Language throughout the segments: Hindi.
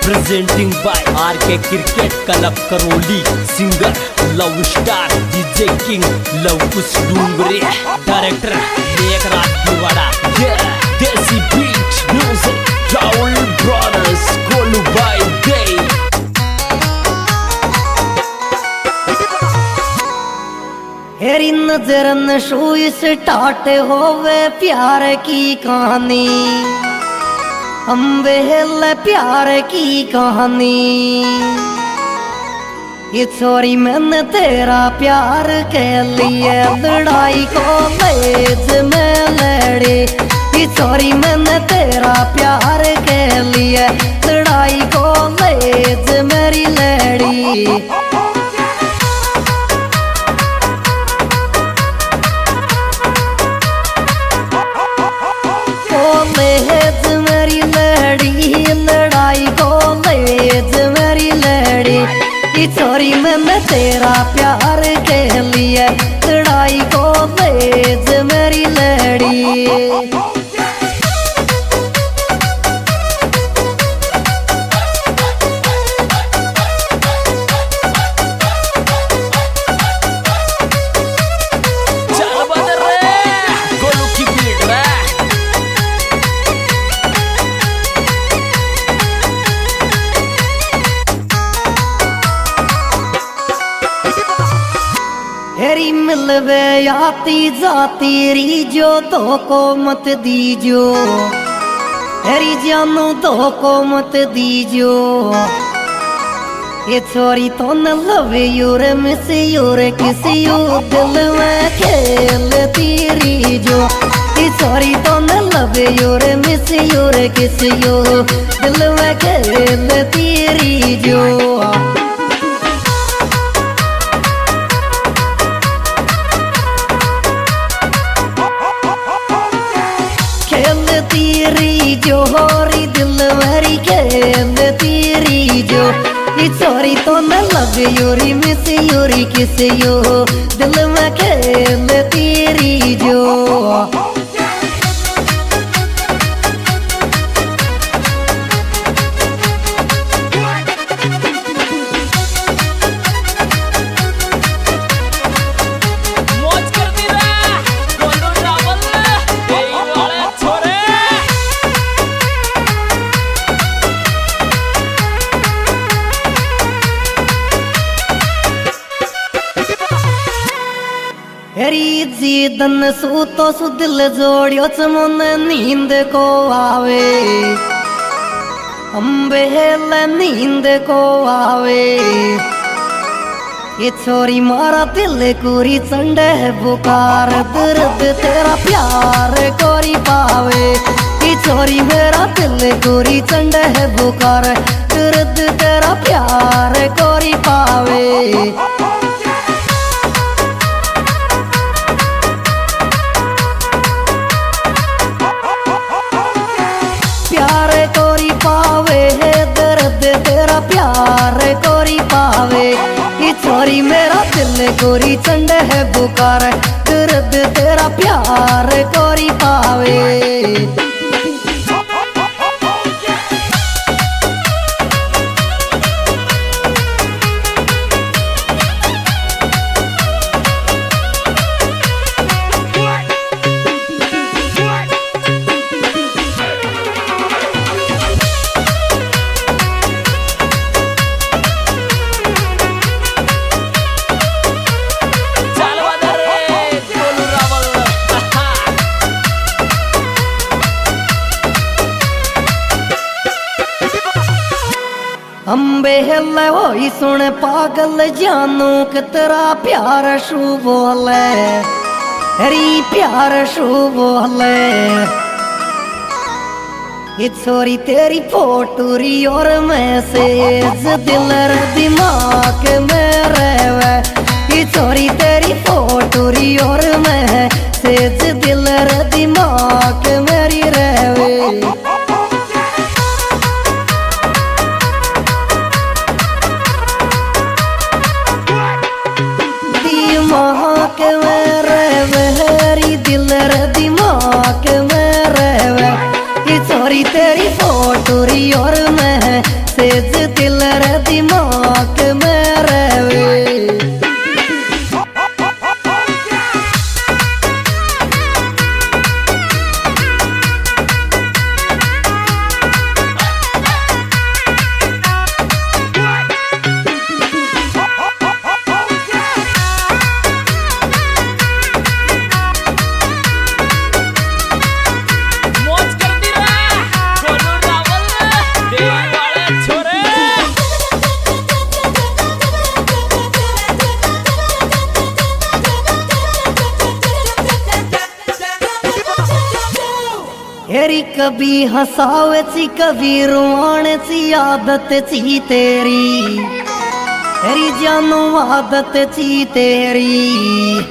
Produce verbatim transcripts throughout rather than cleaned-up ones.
Presenting by R K cricket club Karauli. Singer love star DJ king Lavkush Dungri. Director Meghraj Tiwada. Desi beat music Rahul brothers Golu बाय दे। हेरी नजर नशो स्टार्ट होवे प्यार की कहानी। हम बेहल प्यार की कहानी। ये छोरी मैंने तेरा प्यार के लिए लड़ाई कॉलेज में लड़ी। ये छोरी मैंने तेरा प्यार के लिए लड़ाई कॉलेज मेरी लड़ी। कॉलेज मेरी लड़ी लड़ाई कॉलेज मेरी लड़ी। ये छोरी मैंने तेरा प्यार के लिए लड़ाई कॉलेज मेरी लड़ी। हेरी मिलवे आती जाती री जो तो को मत दीजो। हेरी जानू तो को मत दीजो। ये छोरी तो न लवे यूर मिस यूर किसी यू दिल में खेलती री जो। ये छोरी तो न लवे यूर मिस यूर किसी यू दिल में खेलती री जो। तेरी जो होरी दिल मेरी खेल तेरी जो। ये छोरी तो न लगे यूरी मिस यूरी किस यो दिल में खेल तेरी जो। हेरी जीदन सू तो सु दिल जोड़ियो चमन नींद को आवे। हम बेहल नींद को आवे। ये छोरी मारा दिल कोरी चंडे बुकार दर्द तेरा प्यार कोरी पावे। ये छोरी मेरा दिल कोरी चंडे बुकार दर्द तेरा प्यार कोरी पावे। प्यार कोरी पावे। ये छोरी मेरा दिल कोरी चंडे है बुकार दर्द तेरा प्यार कोरी पावे। हम बेहल होई सुन पागल जानू कि तेरा प्यार शू बोले। हरी प्यार शू बोले। ये छोरी तेरी फोटूरी और मैसेज दिल दिमाग में रहवे। ये छोरी तेरी फोटूरी और मैसेज दिल दिमाग मेरी रहवे। दिमाग में रहवे दिल दिमाग में रहवे। ये छोरी तेरी फोटूरी और मैं से कभी हंसावे सी कभी रुआने सी आदत सी तेरी, तेरी जानू आदत सी तेरी।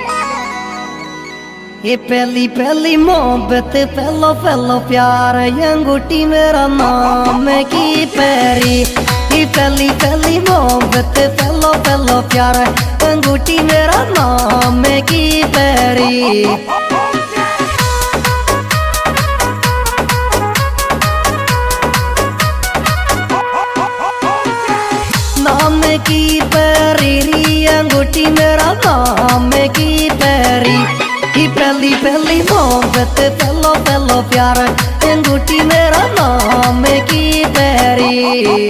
ये पहली पहली मोहब्बत पहलो पहलो प्यार, अंगूठी मेरा नाम की पैरी। ये पहली पहली मोहब्बत पहलो पहलो प्यार, अंगूठी मेरा नाम की पैरी। नाम की पैरी अंगूठी मेरा नाम की पैरी। ही पहली पहली मोहब्बत पहलो पहलो प्यार, अंगूठी मेरा नाम की पैरी।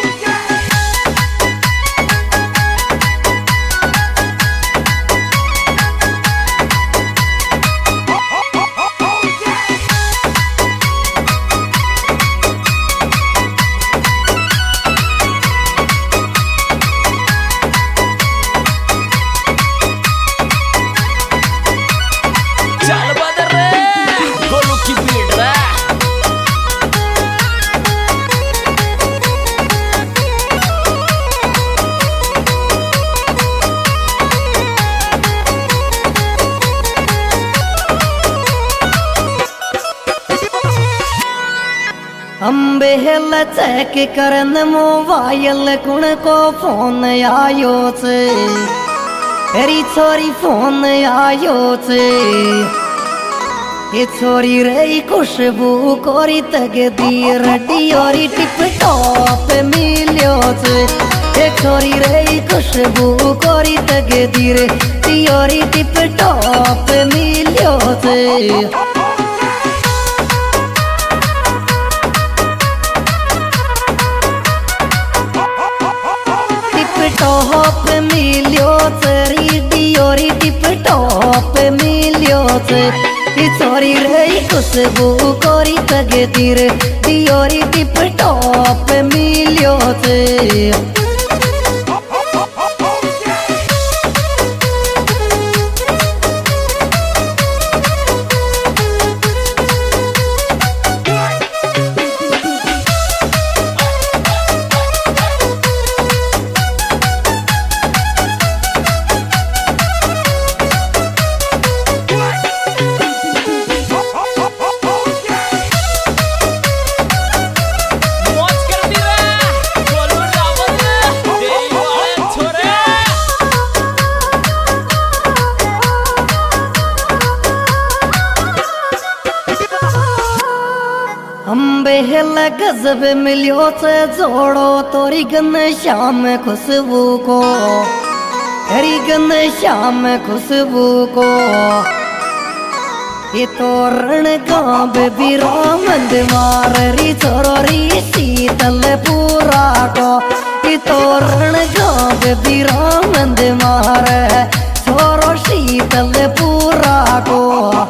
अम्बे हेल चेक करन मोबाइल कुण को फोन आयो से, तेरी छोरी फोन आयो से। ये छोरी रही खुशबू कोरी तकदीर, डियोरी टिप टॉप मिलियो से। ये छोरी रही खुशबू कोरी तकदीर, डियोरी टिप टॉप मिलियो से। टॉप मिलियो तेरी डियोरी टिप टॉप मिलियो से। छोरी रही खुशबू कोरी तकदीर, डियोरी टिप टॉप मिलियो से। अम्बे हेल गजब मिलियो से जोड़ो तोरी गन शाम खुशबू को, तेरी गन शाम खुशबू को। ये तो रण गाँव बिरामंद मार री छोरो री शीतल पूरा को। ये तो रण गाँव बिरामंद मार छोरो शीतल पूरा को।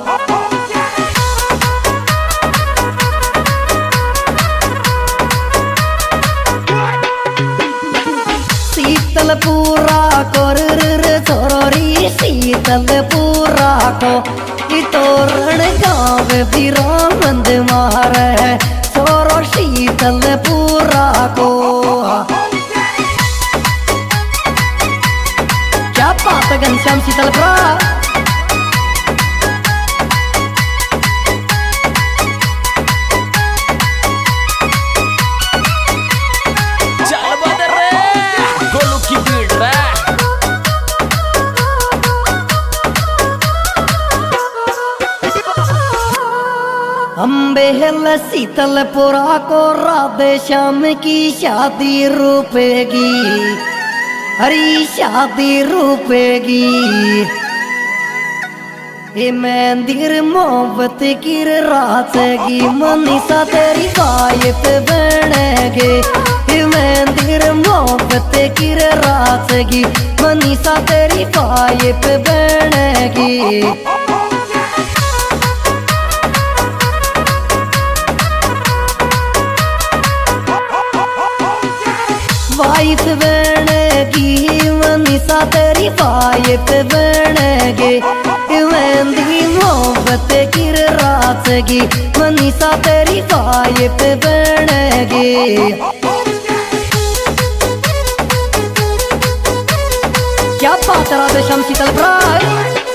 शीतल पूरा कर छोरी शीतल पूरा को। तोरण गाँव बिरामंद मार छोरो शीतल पूरा को। क्या बात है घनश्याम शीतल पूरा। अम्बे हेल शीतलपुरा को राधे श्याम की शादी रूपेगी, हरी शादी रूपेगी। ये मंदिर मोहब्बत की रातेगी, मनीषा तेरी वाइफ बनेगे। ये मंदिर मोहब्बत की रातेगी, मनीषा तेरी वाइफ बनेगी। वाइफ बनेगी मनीषा तेरी वाइफ बनेगी। मेहंदी मोहब्बत की रात नाचेगी मनीषा तेरी वाइफ बनेगी। क्या बात है राधेश्याम शीतल प्राय।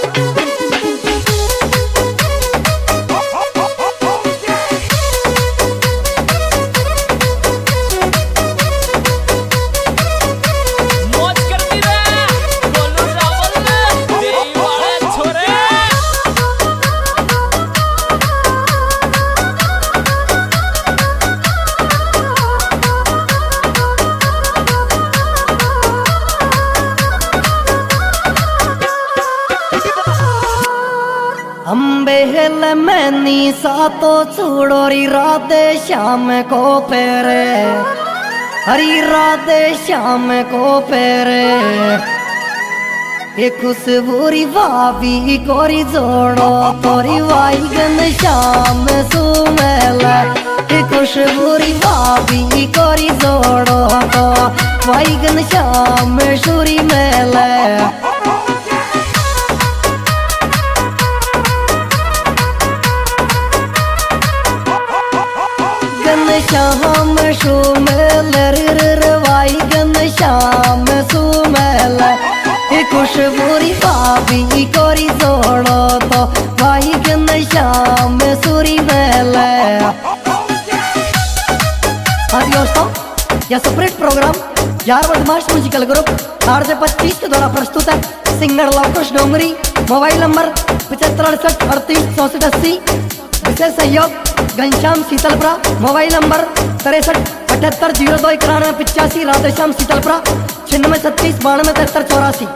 अम्बेल मैनी सा तो चूड़ोरी राधे श्याम को पेरे, हरी राधे श्याम को पेरे। ये खुशबूरी भाभी कोरी जोड़ो तोरी वाईगन श्याम सुमेला। ये खुशबूरी भाभी कोरी जोड़ो तो वाईगन श्याम सूरी मेला। श्याम सुमेल वाई गन श्याम सुमेल। खुशबूरी भाभी कोरी जोड़ो तो वाई गन श्याम सूरी मेल। हाँ दोस्तों, यह सेपरेट प्रोग्राम यार बदमाश म्यूजिकल ग्रुप आठ से पच्चीस के द्वारा प्रस्तुत है। Singer Lavkush Dongri, mobile number पचहत्तर अड़सठ अड़तीस चौसठ अस्सी। विशेष सहयोग घनश्याम शीतलपुरा, मोबाइल नंबर तिरसठ अठहत्तर जीरो दो इक्यानवे पिचासी। राधेश्याम शीतलपुरा छिन्नवे छत्तीस बानवे तिहत्तर चौरासी।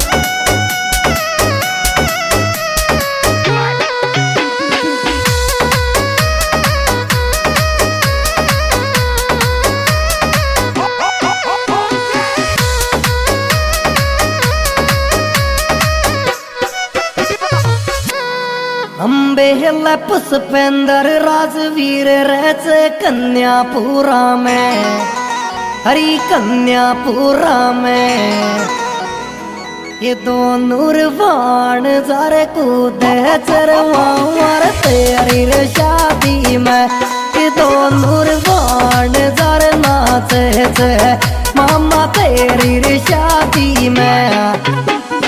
अम्बेल पुष्पेंद्र राजवीर रच कन्यापुरा में, हरी कन्यापुरा में। ये दो नूरवान जर कूदे चरवार तेरी रे शादी में। ये दो नूरवान जर नाचे मामा तेरी रे शादी में।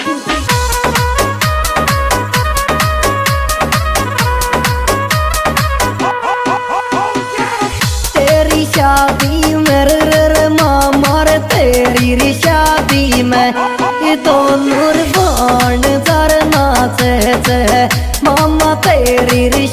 शादी मेरे मामा रे तेरी री शादी में। ये तो नूरवान जर नाचे मामा तेरी री